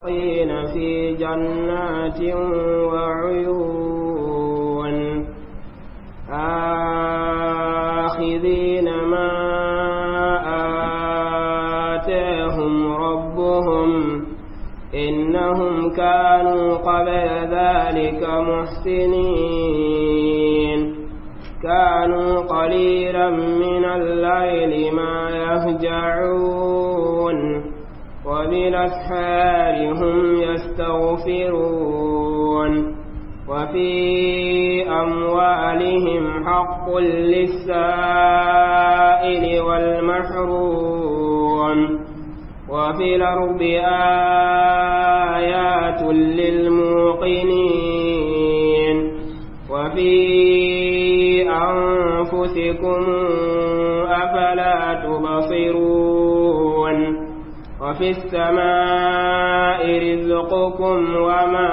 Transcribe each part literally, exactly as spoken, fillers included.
في جنات وعيون آخذين ما آتاهم ربهم إنهم كانوا قبل ذلك محسنين كانوا قليلا من الليل ما يهجعون وبالأسحار هم يستغفرون وفي أموالهم حق للسائل والمحروم وفي الأرض آيات للموقنين وفي أنفسكم أفلا تبصرون وفي السماء رزقكم وما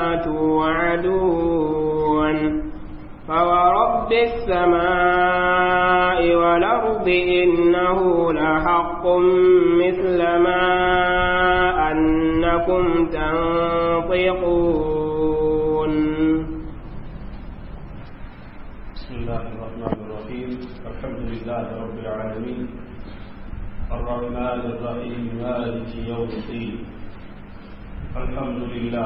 توعدون فورب السماء والأرض إنه لحق مثل ما أنكم تنطقون. بسم الله الرحمن الرحيم. الحمد لله رب العالمين الرحمن الرحيم مالك يوم الدين. الحمد لله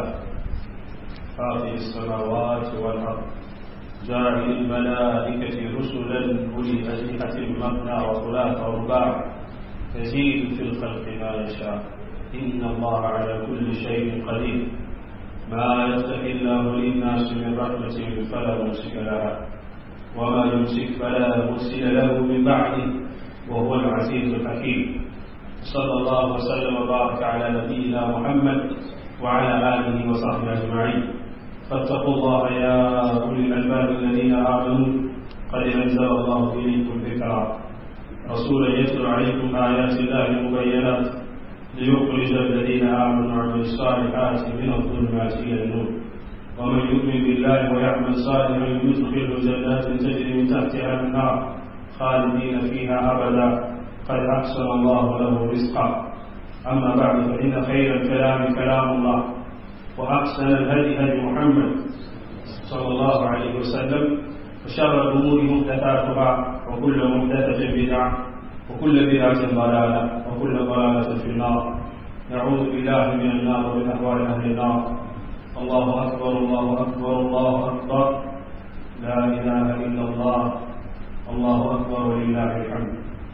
فاطر السماوات والأرض جاعل الملائكة رسلا أولي أجنحة مثنى وثلاث ورباع يزيد في الخلق ما يشاء إن الله على كل شيء قدير. ما يفتح الله للناس من رحمة فلا ممسك لها وما يمسك فلا مرسل له من بعده وهو العزيز الحكيم. صلى الله وسلم وبارك على نبينا محمد وعلى آله وصحبه أجمعين. فاتقوا الله يا أولي الألباب الذين آمنوا قد أنزل الله إليكم ذكرا رسولا يتلو عليكم آيات الله مبينات ليخرج الذين آمنوا وعملوا الصالحات من الظلمات إلى النور ومن يؤمن بالله ويعمل صالحا يدخله جنات تجري من تحتها الأنهار خالدين فيها أبدا قد أحسن الله له رزقا. أما بعد فإن خير الكلام كلام الله وأحسن الهدي هدي محمد صلى الله عليه وسلم وشر الأمور محدثاتها وكل محدثة بدعة وكل بدعة ضلالة وكل ضلالة في النار. نعوذ بالله من النار ومن أحوال أهل النار. الله أكبر الله أكبر الله أكبر لا إله إلا الله الله أكبر ولله الحمد.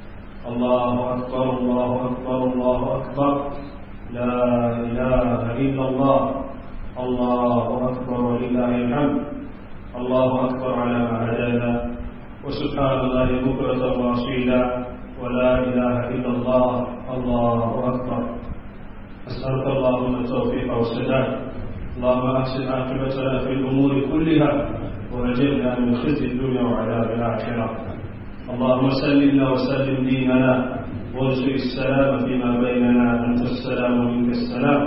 الله أكبر الله أكبر الله أكبر لا إله إلا الله الله أكبر ولله الحمد. الله أكبر على ما هدانا وسبحان الله بكرة وأصيلا ولا إله إلا الله الله أكبر. أسألك اللهم التوفيق والسداد. اللهم أحسن عاقبتنا في الأمور كلها وأجرنا من خزي الدنيا وعذاب الآخرة. اللهم سلمنا وسلم ديننا وارزق السلام فيما بيننا أنت السلام ومنك السلام.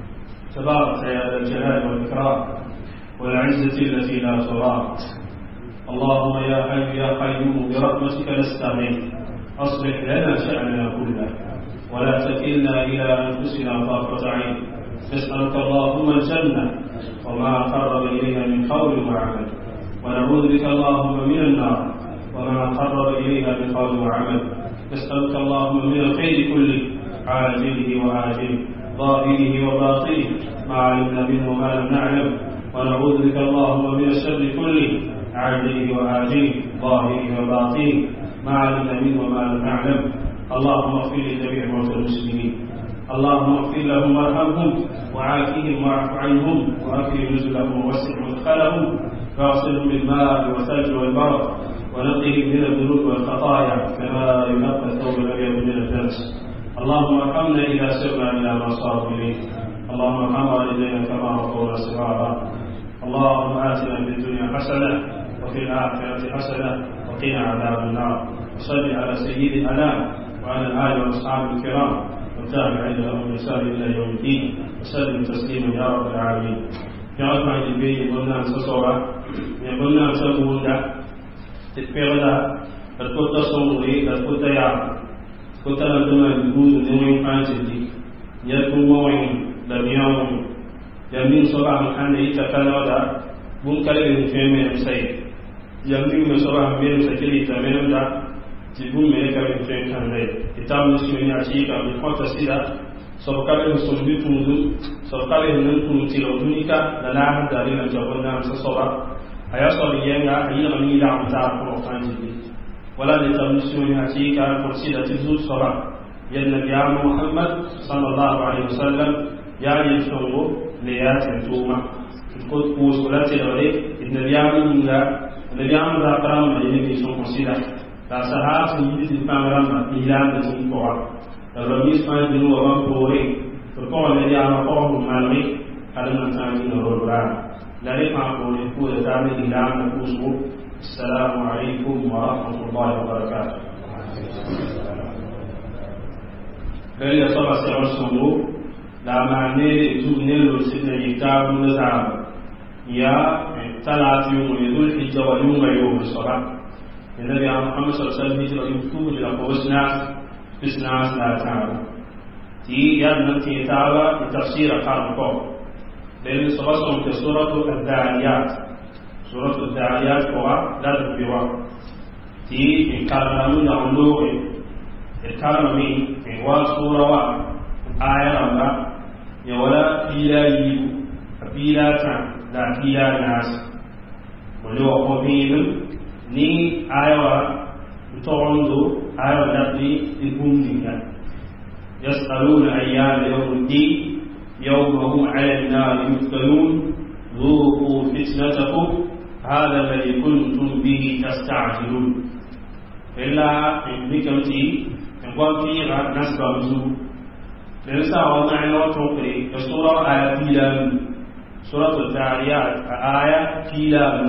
تبارك يا ذا الجلال والإكرام والعزة التي لا ترام. اللهم يا حي يا قيوم برحمتك نستغيث أصلح لنا شأننا كله ولا تكلنا إلى أنفسنا طرفة عين. نسألك اللهم الجنة وما قرب إليها من قول وعمل ونعوذ بك اللهم من النار وما قرب إليها من قول وعمل. نسألك اللهم من الخير كله عاجله وآجله ظاهره وباطنه ما علمنا منه وما لم نعلم ونعوذ بك اللهم من الشر كله عاجله وآجله ظاهره وباطنه ما علمنا منه وما لم نعلم. اللهم اغفر لجميع موتى المسلمين. اللهم اغفر لهم وارحمهم وعافهم واعف عنهم واكرم نزلهم ووسع مدخلهم واغسلهم بالماء والثلج والبرد ونقهم من الذنوب والخطايا كما ينقى الثوب الابيض من الدنس. اللهم ارحمنا اذا سرنا الى ما صاروا اليه. اللهم ارحم والدينا كما ربونا صغارا. اللهم اتنا في الدنيا حسنه وفي الاخره حسنه وقنا عذاب النار. وصل على سيد الانام وعلى الاله واصحابه الكرام والتابعين لهم بإحسان الى يوم الدين وسلم تسليما يا رب العالمين. يا رب العالمين قلنا سسورا قلنا سبودا تتبعنا الكتة صوري الكتة يا كتة لدنا الجود نوين فانسدي يكون موين la miyaw yamin soba hande ita kanada bun kale be feme sai yamin me soba me sa kili ta me da ti bun me ka be feme kande itam muslimin ya ci ka be fota sida so kale so bi tundu so kale nan tun ti lo tunika da na da ina jabona sa soba aya so bi yenga ila mani la ta ko fanji wala ni tam muslimin ya ci ka ko sida ti zu soba ya nabi Muhammad sallallahu alaihi wasallam ya yi songo le ya tuma ko ko solate dole nabi Muhammad nabi Muhammad karam ne ni son konsida la sahaba yi di pamara ila da tun ko da rabi sai din wa ban bore to ko ne ya ma ko malami kada nan ta ni no ra la re ma ko ne ko da da ni ila na ko so assalamu alaikum wa rahmatullahi wa barakatuh bel ya saba sa songo la mane tu ne lo sidna yitabu na ya talati yo ne dul hijja wa yuma yo saba النبي محمد صلى الله عليه وسلم يجري يكتب لقوسنا بسنا لا تعالى تي يدنا تي تعالى تفسير قارنكم لأن سبصهم في سورة الداعيات سورة الداعيات هو لا تبوا تي إن كلامنا نقوله الكلامي هو سورة آية الله يولا فيلا يو فيلا تان لا فيلا ناس ولو قبيل ni ayawa tondo ayawa dati ibundinga yasaluna ayyana yawmuddin yawma hum 'ala an-nar yuftanun dhuqu fitnatakum hadha alladhi kuntum bihi tasta'jilun illa bikamti ngwati ra nasbazu lesa wa ma'na to kre sura ayatilan suratul zariyat aya tilan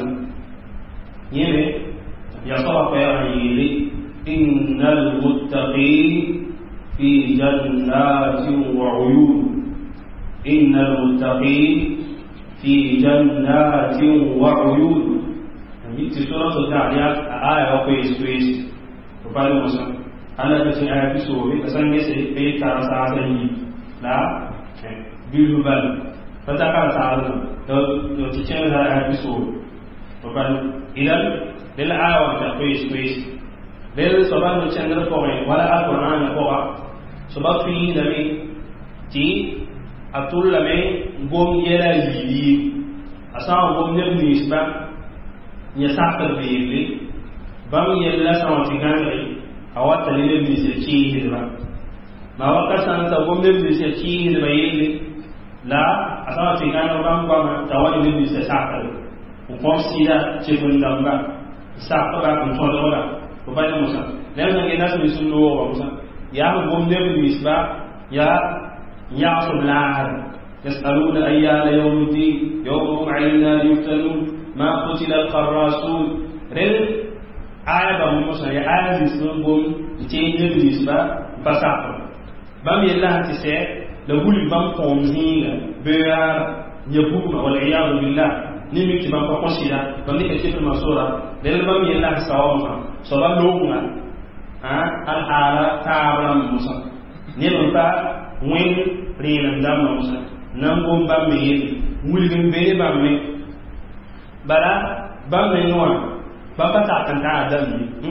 yene يصرف يعيلي إن المتقين في جنات وعيون إن المتقين في جنات وعيون في سورة التعليات آية وقيس قيس وقال موسى أنا كنت آية في سورة أسنى سي في كارسا عسني لا بالبال فتكار تعالى لو تتشمل آية في سورة وقال إذا للعاوة كويس كويس لل سبحان الشندر فوقي ولا القرآن فوقا سبحان فيه نبي تي أطول لمن قوم يلا يجي أسمع قوم يبني يسبع يسافر بيرلي بام يلا سما تيجان لي أوقات تلين يبني سكين هذا ما وقت سانسا قوم يبني سكين هذا بيرلي لا أسمع تيجان بام قوم تواني يبني سافر وقوم سيدا تبون دمبا سافر كنترول ولا وبين موسى لأن الناس بيسولوا وموسى يا قوم يبني يسبع يا يعصب العهد يسألون أيان يوم الدين يوم علينا يفتنون ما قتل الخراسون رل آية موسى يا آية يسلمون تين يبني يسبع فسافر بام يلا تسع لقول بام قومزين بيار يبوم والعياذ بالله نيمي كي بام قصيدا بام نيكي في المسورة لأن بام يلا سواما سوام لونا ها الحالة تعبنا موسى نيبا وين رينا دام موسى نمبون بام ميل ولكن بيه بام مي بلا بام مي نوع بام بتاعكن تعدم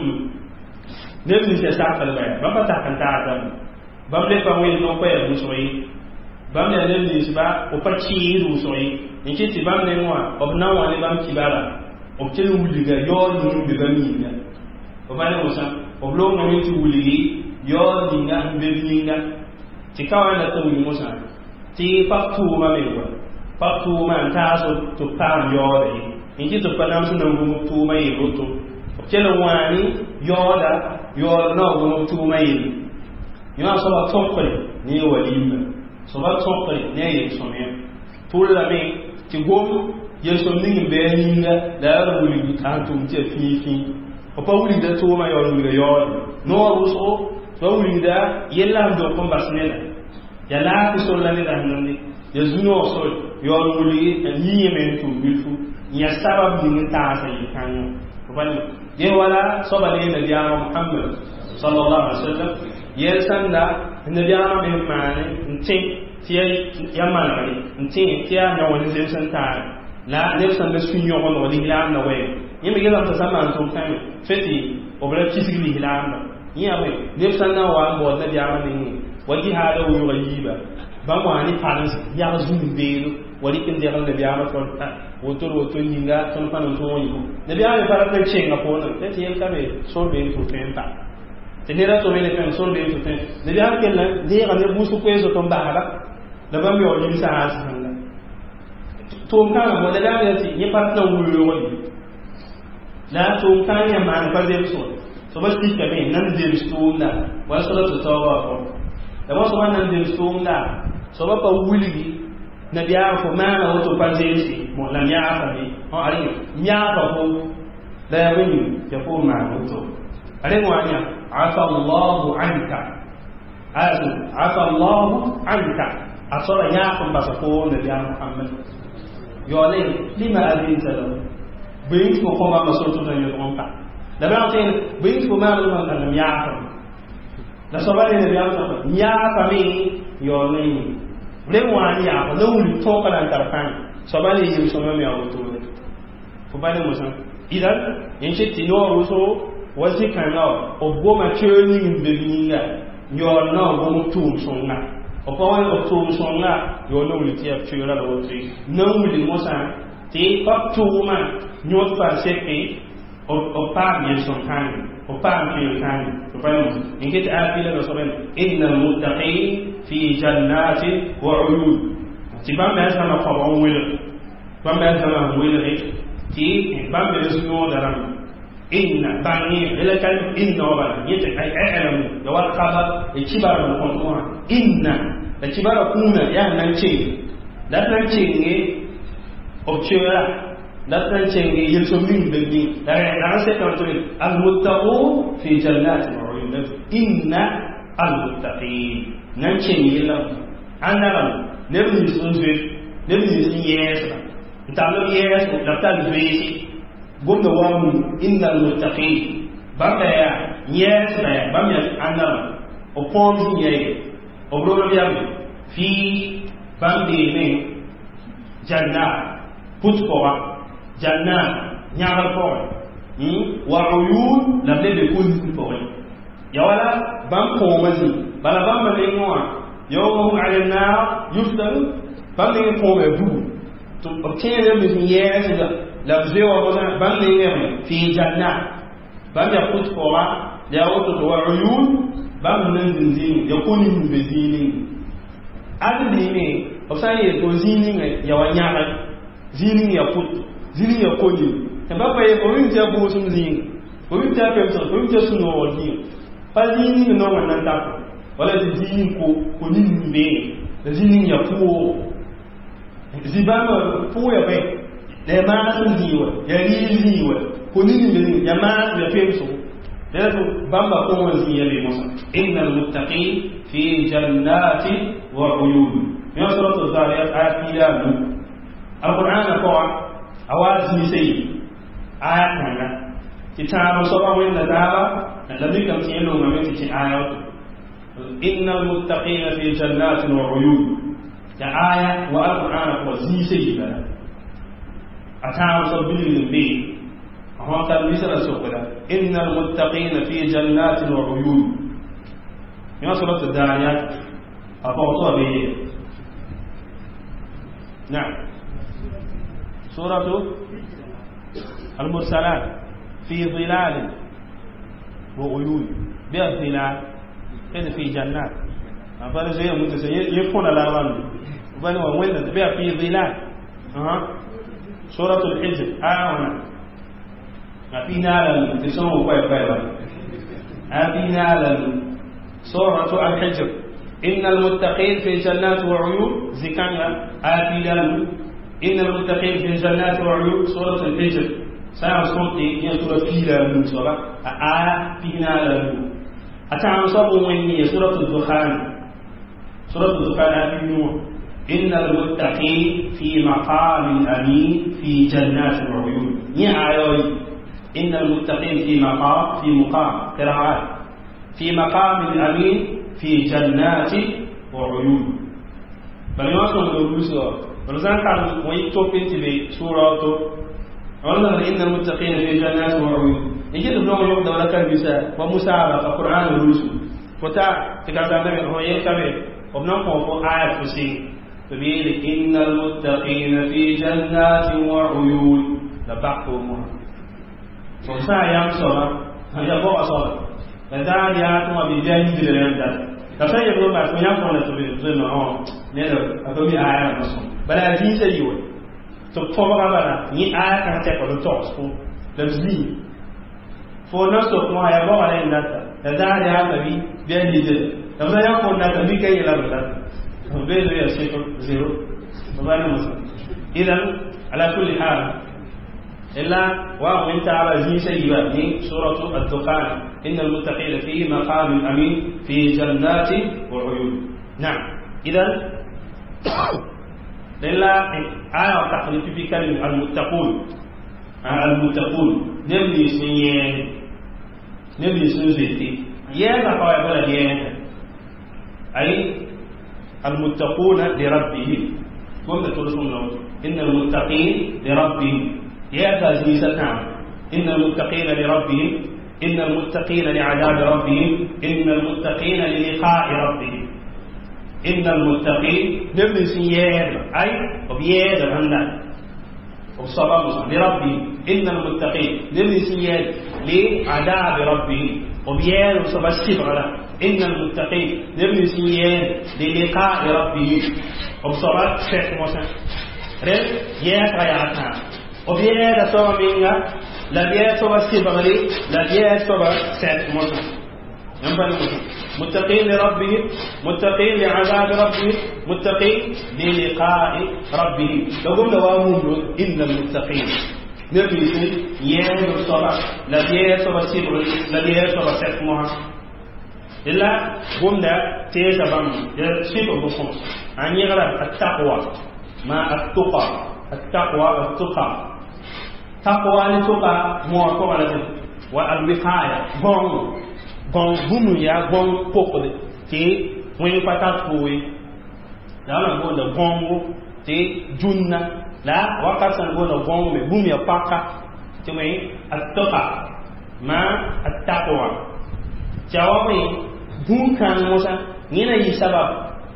نبني سيساقل بيه بام بتاعكن تعدم بام لفا وين نوكوية بوسوي بام يلبني سبا وفتشيه بوسوي نكتي بام نوع وبناوة لبام كبارا وبتلو ولغا يول نون بغمينا وبانا موسى وبلو نميتي ولغي يول نينا بغمينا تكاوى نتوي موسى تي فاكتوما ميوا فاكتوما انتاسو تبتام يولي نكي تبتام سنو توما يروتو وبتلو واني يولا يول نو توما يلي يولا صبا توقري ني وليما صبا توقري ني يسومي طول مي تقوم yeso ningi be ninga da wuli kantum te fi fi o pa wuli da to ma yo wuli yo no ruso so wuli da yella ndo ko basnela ya la ko so la ni da nandi ya zuno so yo wuli ni yemen tu bilfu ya sabab ni ta sa yi kanyo ko ban ye wala so ba ne da ya Muhammad sallallahu alaihi wasallam ye sanda ne da ma be mane ntin ti ya malari nti ti ya na wani zai san ta la ne san da sun yo wono wali la na we ni mi gela ta sama to kan feti obra kisigi li la na ni ya we ne san na wa mo na dia ma ni wadi hada wo yiba ba mo ani falas ya zum be wali kin de da biya ma to wotor wotor ninga ton fa no to yi ne biya ya fara ta chenga ko na feti yel ka be so be to tenta tenera to mele kan so be to tenta ne biya ken la de ga ne busu ko eso to ba ba da ba mi o yin sa ha sa la to kan mo da da ti ni part na wuyo wali la to kan ya man fa de so so ba ti ka be nan de so na wa so to to ba ko da ba so nan de so na so ba pa wuli na biya ko ma na wato pa de si mo la nya fa ni o ari nya fa ko da ya wini ya ko ma wato are mo anya afa Allahu anka azu afa Allahu anka asora nya ko ba ko na biya Muhammad yo le lima adinta lo bin ko ko ba so to na yo on pa da ba tin bin ko ma lo na nya fa da so ba ne biya ko nya fa mi yo le le wani ya ko lawul to kala tarfan so ba le yi so me ya wato ko ba le mo san idan yin shi ti no ruso wasi kan na ogbo ma cheni mbe binga yo na ogbo mu tu songa o pa wa o tu songa yo no wuli ti afira la wote no wuli mo san ti pa tu ma nyot pa se ke o o pa mi son kan o pa mi kan ko pa mo inke ta afila no so ben innal muttaqin fi jannatin wa uyun ti ba me sama ko on wele ba me sama wele rek ti ba me no daram inna bani ila kan inna wa bani yete ay a'lamu ya wal khabar e kibara ko ko inna da kibara kuna ya nan ce da nan ce ne obchera da nan ce ne yin so min da ni da ran sai kan to al muttaqu fi jannatin wa uyun inna al muttaqin nan ce ni la andaram ne bi sun zwe ne bi sun yes ta lo yes da ta zwe gomna wamu innal muttaqin bamba ya yes na ya bamba andaram o pom ye o bro ya fi bambi ne janna put ko wa janna nyaga ko hmm wa uyun la be kun ko ya wala bam ko mazi bala bamba le ngwa yawmu ala nar yuftar bamba ko be bu to obtain mi yes la la zewa bona bamba ne fi janna bamba put ko wa ya wato wa uyun bamba nan zinzini ya kuni mu be zini adli ne osai ko zini ne ya wanyaka zini ya put zini ya koni tababa ye ko rin ta bu sun zini ko rin ta pe so ko rin ta suno wodi pa zini no wannan ta wala zini ko ko ni be zini ya ko zibama ko ya be da ma sun ziwa ya ri ziwa ko ni be ya ma ya pe so da to bamba ko won ziya le musa innal muttaqin fi jannati wa uyun ya suratul zariyat ayat tiga alquran ko awaz ni sai ayat nan kitabu sura wa inna daba alladhi kam tielo ngame ti ayat innal muttaqina fi jannatin wa uyun ya ayat wa alquran ko zi sai da atawu sabbil bi ahwa ta misra sokala innal muttaqina fi jannatin wa uyun ya suratul dariyat apa to be نعم سورة المرسلات في ظلال وعيون بها ظلال كده في جنات أفضل زي متسي يكون الأغاني وبني وين بها في ظلال أها سورة الحجر آه في نال تسمو كوي كوي في نال سورة الحجر إن المتقين في جنات وعيون زكانا آتيلان إن المتقين في جنات وعيون سورة الحجر ساعة صوتي هي سورة فيلان سورة آ فينا لان أتعم صبوا مني سورة الدخان سورة الدخان آتيلان إن المتقين في مقام أمين في جنات وعيون يا عيوي إن المتقين في مقام في مقام قراءات في مقام أمين في جنات وعيون bal yo so do ruso wala san kan moy topin ti be suratu wala innal muttaqina fi jannatin wa uyun yake do mo yo da wala kan bisa wa musa ba qur'an rusu fota tika da me ho ye kabe obna ko ko ayat fusi تبين إن المتقين في جنات وعيون لبحثهم فمسا يام صلاة هيا بوا صلاة لذا ياتوا بجانب الرمضان كفاية يقولون بعد ما يفعلون تبين زين ما هو نيرو أتومي آية مسلم بل أدين سيئون تبصر بلا ني آية كان تقول توصف لبزي فنصف ما يبوا على الناس لذا ياتوا بجانب الرمضان لذا يفعلون نتبي كي يلعبون بين يا صفر زيرو وبين مسلم إذن على كل حال إلا ومن تعالى زي سيئات سورة الدخان إن المتقين في مقام أمين في جنات وعيون. نعم إذن إلا آية تقريب في كلمة المتقون المتقون نبني سنين نبني سنزيتي يانا قوي بلا يانا أي المتقون لربهم كنت تقولون إن المتقين لربهم يا تزيزتنا إن المتقين لربهم إن المتقين لعذاب ربهم إن المتقين للقاء ربهم إن المتقين نبني سيئر أي وبيئر الهندى والصباب لربهم إن المتقين نبني سيئر لعذاب ربهم وبيئر وصباب السبغة إن المتقين نبني سيئر للقاء ربهم وصباب شيخ موسى رل يأت غياتنا وبيئر صباب منها لبيئر صباب السبغة لبيئر صباب شيخ موسى متقين لربهم متقين لعذاب ربهم متقين للقاء ربهم لو قلنا وامون إن المتقين نبي يان الصلاة لا يسوى السبر لا يسوى السكمها إلا قلنا تيجا بام السبر بخمس عن يغلب التقوى ما التقى التقوى التقى تقوى لتقى موافق على ذلك والوقاية بام gon gumu ya gon pokole ti woni pata kuwe la na go da gongo ti junna la wakatan go da gongo me bumi ya paka ti mai attaqa ma attaqwa jawabi bun kan musa nina yi sabab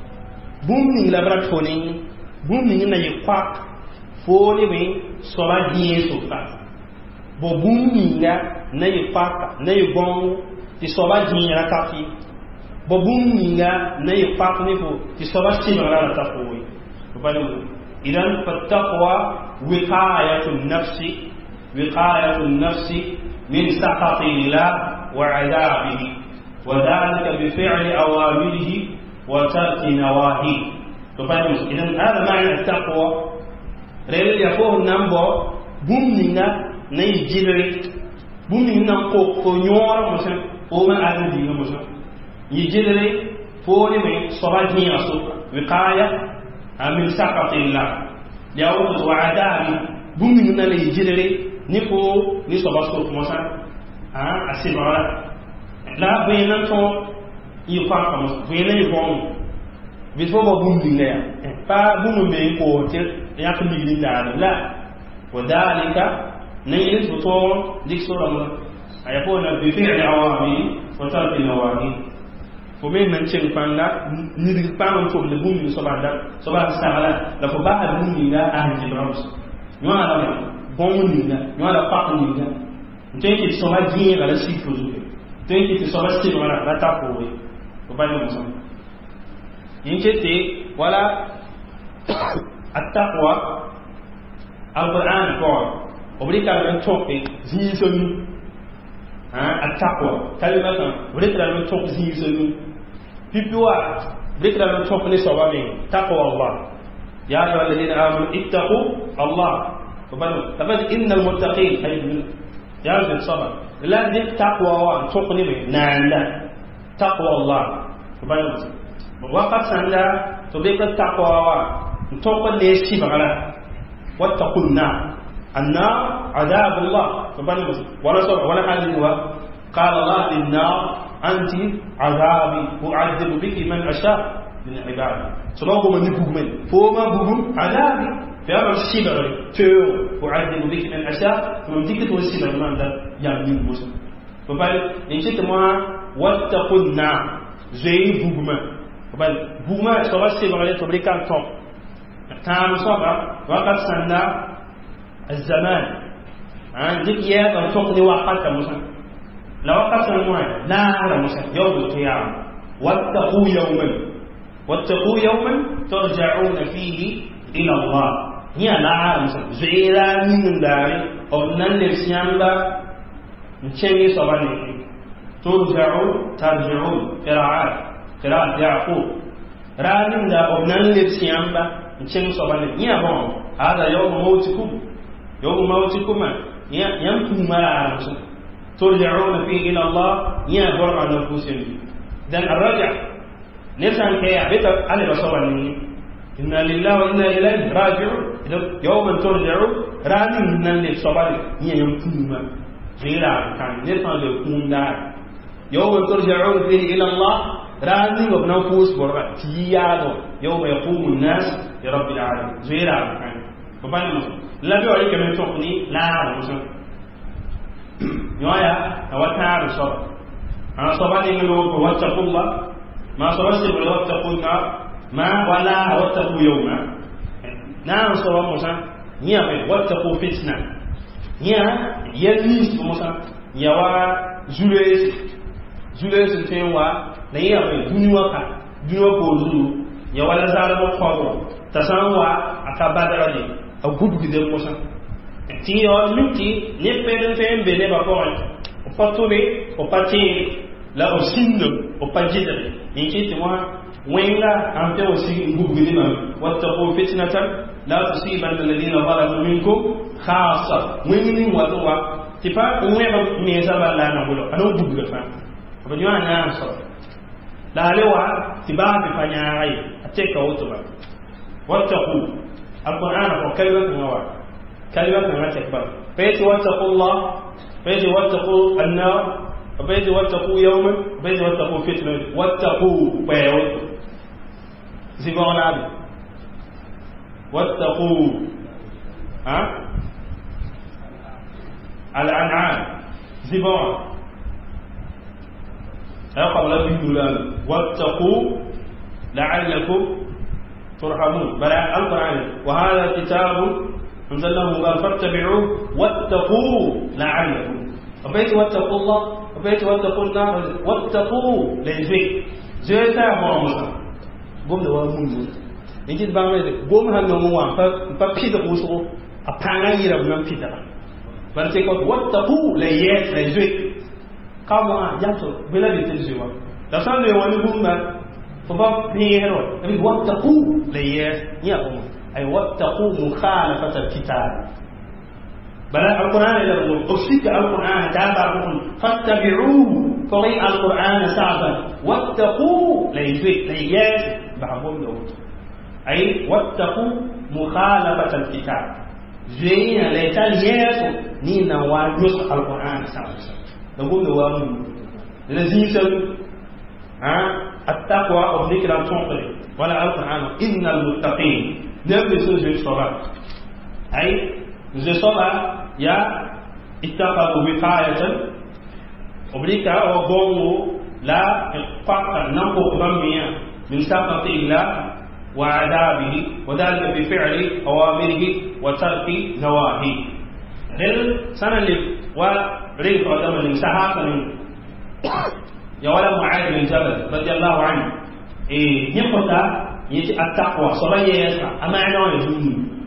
bumi la bratoni bumi nina yi pak foni me sola yeso ka bo bumi ya na yi paka na yi gongo ti soba jinyara kafi bo bumminga na yi pakne ko ti soba simara la taqwa balo idan fattaqwa wiqayatun nafsi wiqayatun nafsi min saqati Allah wa adabihi wa dhalika bi fi'li awamirihi wa tarki nawahi to balo idan hada ma'na taqwa rel ya ko nambo bumminga na yi jibri bumminga ko ko nyora musan o ma adam dinga musa yijidere foni me sobaji asu wiqaya amin saqatillah yawu wa adabi bumi na le yijidere ni ko ni sobasto musa ah asibara la bena to yifa kama bena yibon bifo bo bumi ne ya pa bumi me ko te ya ko ligin da la wadalika ne yiso to diksora ayapona bi fi'li awami wa tarki nawahi fo men nan cin panga ni di panga to le bumi so banda so ba sala la fo ba ha bumi ga a ji brams no ala bon ni ga no ala pa ni ga ntenki so ba ji ga la si fo zo ntenki so ba si wala la ta ko we ko ba ni so yinkete wala at-taqwa al-Qur'an ko obrika ran tope zi so التقوى كلمة ذكر من توقزي سلو بيبوا ذكر من توقني سوامي تقوى الله يا أيها الذين آمنوا اتقوا الله فبالو إن المتقين يا رب الصبر لا ذك تقوى وان توقني به نعم تقوى الله فبالو وقت سندا تبيك التقوى وان توقني سيبغلا واتقوا النار النار عذاب الله فبالو ولا صبر ولا حال هو قال الله للنار أنت عذابي أعذب بك من أشاء من عباده سبحانه من بوغمن فوما بوغم عذابي في هذا الشبر تو وعذب بك من أشياء ثم ديك توسيل من ذا يامين موسى فبال إن شئت ما واتقوا النار زي بوغما فبال بوغما سوى الشبر عليه تبريكان توم تام صبر وقت سنة الزمان عن ديك يا تنتقل وقت موسى لو وقت الموعد لا على موسى يوم القيامة واتقوا يوما واتقوا يوما ترجعون فيه إلى الله هي لا على موسى زيلا من داري أبنان لسيامبا نشمي صباني ترجعون ترجعون قراءات قراءة يعقوب رامين دا أبنان لسيامبا نشمي صباني هي بون هذا يوم موتكم يوم موتكم يمكن ما على موسى ترجعون فيه إلى الله يا برع نفوسهم dan الرجع نفسان كي عبيت على بصور مني إنا لله وإنا إليه راجعون يوما ترجعون راني من اللي صبر هي يمكن ما غير كان نفسان يكون دار يوما ترجعون فيه إلى الله راني وبنفوس برع تيادو يوم يقوم الناس لرب العالمين غير كان فبالي مثلا لا بيعيك من تقني لا مثلا يويا توتر صبر أنا صبرني من واتقوا الله ما صبرت من واتقوا النار ما ولا واتقوا يوما نعم صبر موسى هي واتقوا فتنة هي يليس موسى يوا زوليس زوليس تنوا لا هي دنيا كا دنيا بوزو يوا لازال مخابو تسانوا أكبادرني أو غدو كده موسى تيو لوتي نيبدن فين بني بابون opatole opati la osindo opajida inchiti mwa wenga ampe osi ngubugidima wattaqu fitnatan la tusibanna alladhina zalamu minkum khassa wengini watwa tipa umweba meza bala na bulo ano buguga fa abanywa na so la lewa tibabi fanya ai ateka otoba wattaqu alquran ko kalwa ngwa kalwa ngwa tekba peti wattaqullah فيجي واتقوا النار وفيجي واتقوا يوما وفيجي واتقوا فتنة واتقوا بيوت زبون عبد واتقوا ها الأنعام زبون قبل بيقولان واتقوا لعلكم ترحمون بل القرآن وهذا كتاب أنزلناه قال فاتبعوه واتقوا لعلكم وبيت واتقوا الله وبيت واتقوا النار واتقوا لزي زي تا موسى قوم دوا مون يجي بامي قوم هانو مو فا فا بيد قوسو أبانا يرب نم بيد بل تقول واتقوا ليات لزي كما ياتو بلا بيتزوا لسان يواني قوم فبا بيهرو واتقوا ليات يا قوم أي واتقوا مخالفة الكتاب بل القرآن يقول أفسك القرآن تابعكم فاتبعوه طريق القرآن سعبا واتقوا ليزيك ليجاز بعضهم دوت أي واتقوا مخالفة الكتاب زين ليتال ياسو نينا واجوس القرآن سعبا نقول دوام لذيذ التقوى أو ذكر التنقل ولا القرآن إن المتقين نبي سوزي الصلاة أي زي صلاة يا اتقوا وقاية أبريكا أو بونو لا فقط نقو بمية من سقط الله وعذابه وذلك بفعل أوامره وترك نواهيه هل سنة اللي وريف عدم الانسحاق من يا ولا معاذ بن جبل رضي الله عنه إيه يقطع يجي التقوى صلاة يسعى أما عنوان يجون